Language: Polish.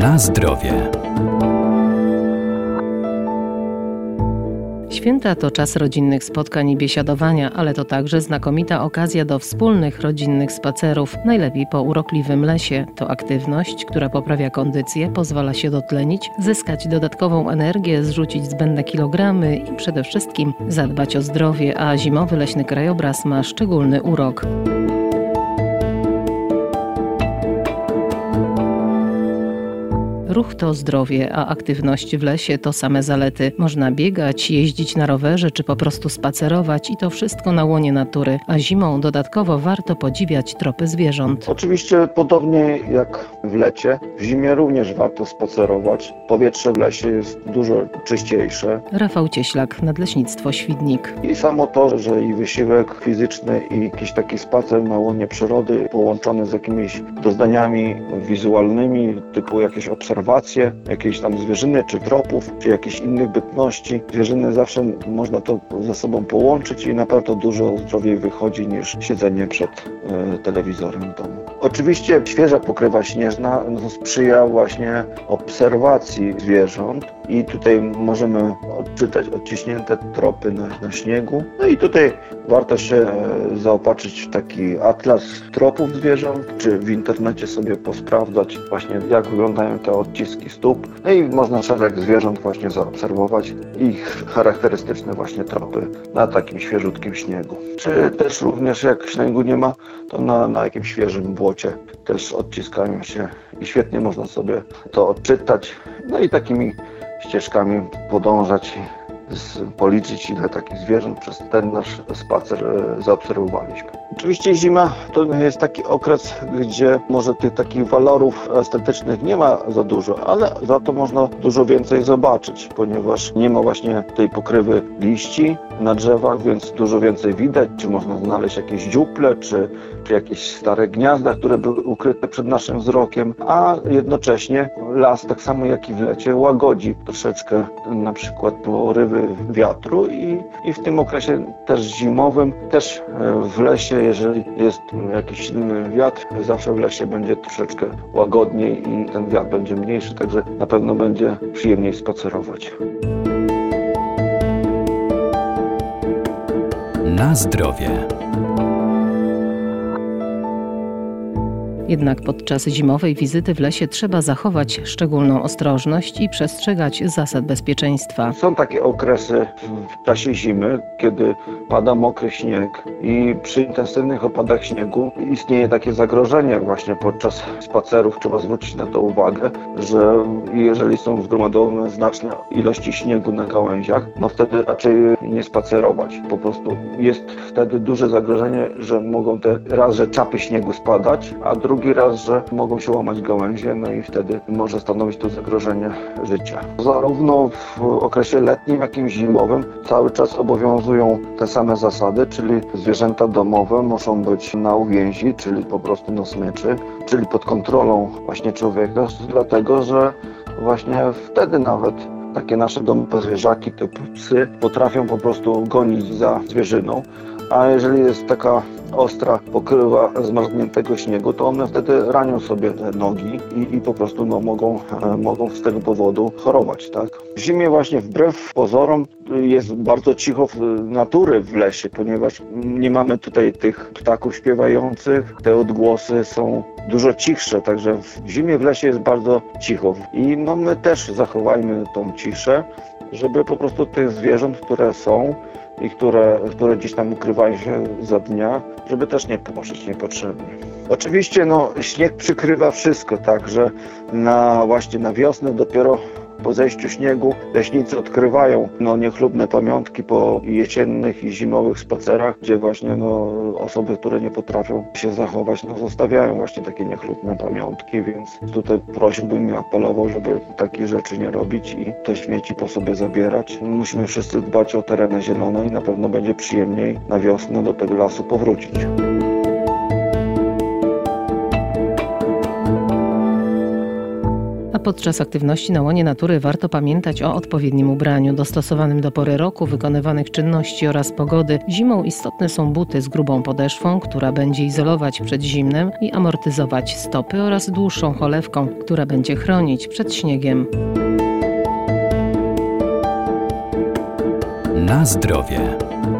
Na zdrowie. Święta to czas rodzinnych spotkań i biesiadowania, ale to także znakomita okazja do wspólnych rodzinnych spacerów, najlepiej po urokliwym lesie. To aktywność, która poprawia kondycję, pozwala się dotlenić, zyskać dodatkową energię, zrzucić zbędne kilogramy i przede wszystkim zadbać o zdrowie, a zimowy leśny krajobraz ma szczególny urok. Ruch to zdrowie, a aktywność w lesie to same zalety. Można biegać, jeździć na rowerze czy po prostu spacerować i to wszystko na łonie natury. A zimą dodatkowo warto podziwiać tropy zwierząt. Oczywiście podobnie jak w lecie, w zimie również warto spacerować. Powietrze w lesie jest dużo czyściejsze. Rafał Cieślak, Nadleśnictwo Świdnik. I samo to, że i wysiłek fizyczny i jakiś taki spacer na łonie przyrody połączony z jakimiś doznaniami wizualnymi, typu jakieś obserwacje, jakieś tam zwierzyny, czy tropów, czy jakichś innych bytności. Zwierzyny zawsze można to ze sobą połączyć i naprawdę dużo zdrowiej wychodzi niż siedzenie przed telewizorem w domu. Oczywiście świeża pokrywa śnieżna sprzyja właśnie obserwacji zwierząt i tutaj możemy odczytać odciśnięte tropy na śniegu. No i tutaj warto się zaopatrzyć w taki atlas tropów zwierząt, czy w internecie sobie posprawdzać właśnie jak wyglądają te odciski stóp. No i można szereg zwierząt właśnie zaobserwować ich charakterystyczne właśnie tropy na takim świeżutkim śniegu. Czy też również jak śniegu nie ma, to na jakimś świeżym błocie też odciskają się i świetnie można sobie to odczytać. No i takimi ścieżkami podążać, policzyć ile takich zwierząt przez ten nasz spacer zaobserwowaliśmy. Oczywiście zima to jest taki okres, gdzie może tych takich walorów estetycznych nie ma za dużo, ale za to można dużo więcej zobaczyć, ponieważ nie ma właśnie tej pokrywy liści na drzewach, więc dużo więcej widać, czy można znaleźć jakieś dziuple, czy jakieś stare gniazda, które były ukryte przed naszym wzrokiem, a jednocześnie las, tak samo jak i w lecie, łagodzi troszeczkę na przykład porywy wiatru i w tym okresie też zimowym, też w lesie, jeżeli jest jakiś silny wiatr, zawsze w lesie będzie troszeczkę łagodniej i ten wiatr będzie mniejszy, także na pewno będzie przyjemniej spacerować. Na zdrowie. Jednak podczas zimowej wizyty w lesie trzeba zachować szczególną ostrożność i przestrzegać zasad bezpieczeństwa. Są takie okresy w czasie zimy, kiedy pada mokry śnieg i przy intensywnych opadach śniegu istnieje takie zagrożenie właśnie podczas spacerów. Trzeba zwrócić na to uwagę, że jeżeli są zgromadzone znaczne ilości śniegu na gałęziach, no wtedy raczej nie spacerować. Po prostu jest wtedy duże zagrożenie, że mogą raz, że czapy śniegu spadać, a drugi raz, że mogą się łamać gałęzie, no i wtedy może stanowić to zagrożenie życia. Zarówno w okresie letnim, jak i zimowym cały czas obowiązują te same zasady, czyli zwierzęta domowe muszą być na uwięzi, czyli po prostu na smyczy, czyli pod kontrolą właśnie człowieka, dlatego że właśnie wtedy nawet takie nasze domowe zwierzaki, typu psy, potrafią po prostu gonić za zwierzyną, a jeżeli jest taka ostra pokrywa zmarzniętego śniegu, to one wtedy ranią sobie te nogi i po prostu mogą z tego powodu chorować, tak? W zimie właśnie wbrew pozorom jest bardzo cicho natury w lesie, ponieważ nie mamy tutaj tych ptaków śpiewających, te odgłosy są dużo cichsze, także w zimie w lesie jest bardzo cicho i my też zachowajmy tą ciszę, żeby po prostu tych zwierząt, które są i które gdzieś tam ukrywają się za dnia, żeby też nie poruszyć niepotrzebnie. Oczywiście śnieg przykrywa wszystko, także właśnie na wiosnę dopiero po zejściu śniegu leśnicy odkrywają niechlubne pamiątki po jesiennych i zimowych spacerach, gdzie właśnie osoby, które nie potrafią się zachować, zostawiają właśnie takie niechlubne pamiątki, więc tutaj prosiłbym i apelował, żeby takich rzeczy nie robić i te śmieci po sobie zabierać. Musimy wszyscy dbać o tereny zielone i na pewno będzie przyjemniej na wiosnę do tego lasu powrócić. podczas aktywności na łonie natury warto pamiętać o odpowiednim ubraniu, dostosowanym do pory roku, wykonywanych czynności oraz pogody. Zimą istotne są buty z grubą podeszwą, która będzie izolować przed zimnem i amortyzować stopy, oraz dłuższą cholewką, która będzie chronić przed śniegiem. Na zdrowie.